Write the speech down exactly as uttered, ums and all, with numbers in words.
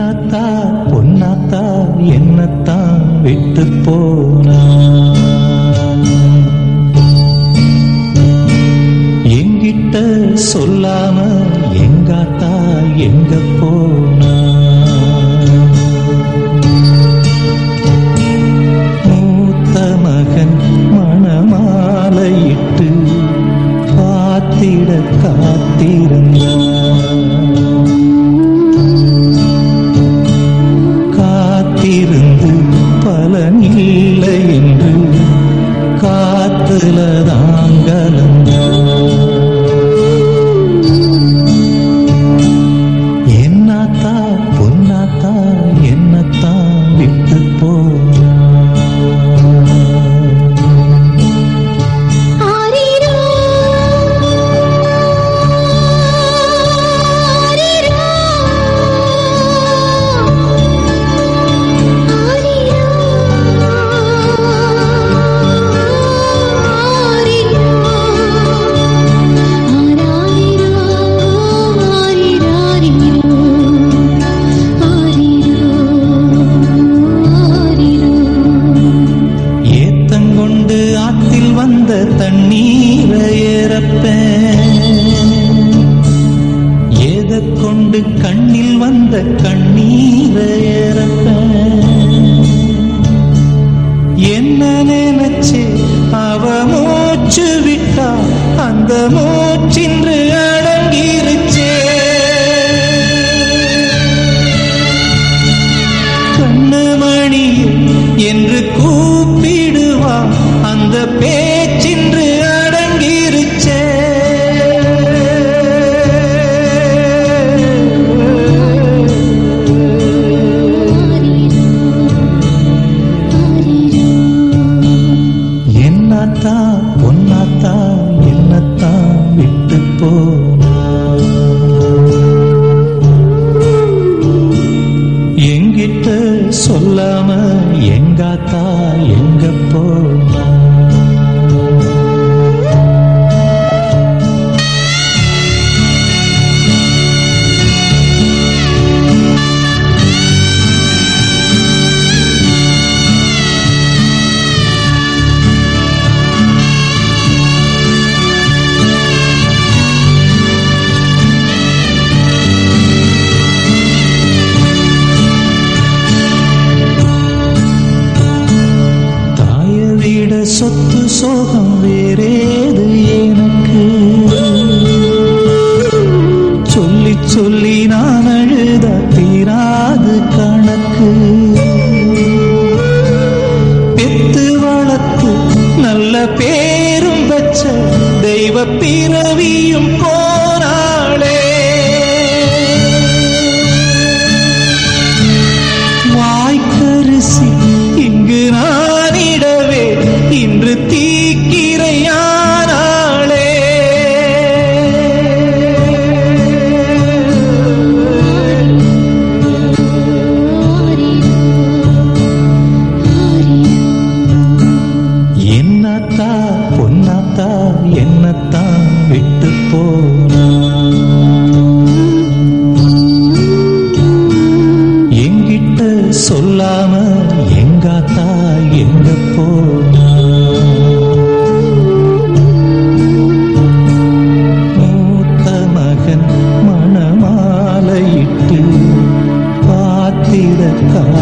என்னாத்தா பொன்னாத்தா என்னத்தான் விட்டு போனா, எங்கிட்ட சொல்லாம எங்காத்தா எங்க போனா. மூத்த மகன் மணமாலையிட்டு காத்திட காத்திருந்தான், காத்திருந்து பலனில்லை என்று காத்துல தாங்கலந்தான். என்னாத்தா பொன்னாத்தா என்னத்தான் விட்டு போனா. தண்ணீரை ஏறப்பேன், ஏத கொண்டு கண்ணில் வந்த கண்ணீரை ஏறப்பேன். என்ன நினைச்சே அவ மூச்சு விட்டா அந்த மூச்சின்று அடங்கிருச்சே. கண்ணு மணி என்று கூப்பிடுவா அந்த பேச்சின்று அடங்கிருச்சே. என்னாத்தா பொன்னாத்தா என்னத்தான் விட்டு போனா, எங்கிட்ட சொல்லாம எங்காத்தா எங்க போனா. சொத்து சோகம் வேறேது எனக்கு, சொல்லி சொல்லி நான் அழுத தீராது கணக்கு. பெத்து வளர்த்து நல்ல பேரும் வச்ச தெய்வ பிறவியும் போனாளே. வாய்க்கரிசி இங்கு நானிடவே இன்று தீக்கிரையானாளே. என்னாத்தா பொன்னாத்தா என்னத்தான் விட்டு போனா, எங்கிட்ட சொல்லாம எங்காத்தா எங்க போனா. மூத்த மகன் மணமாலையிட்டு காத்திட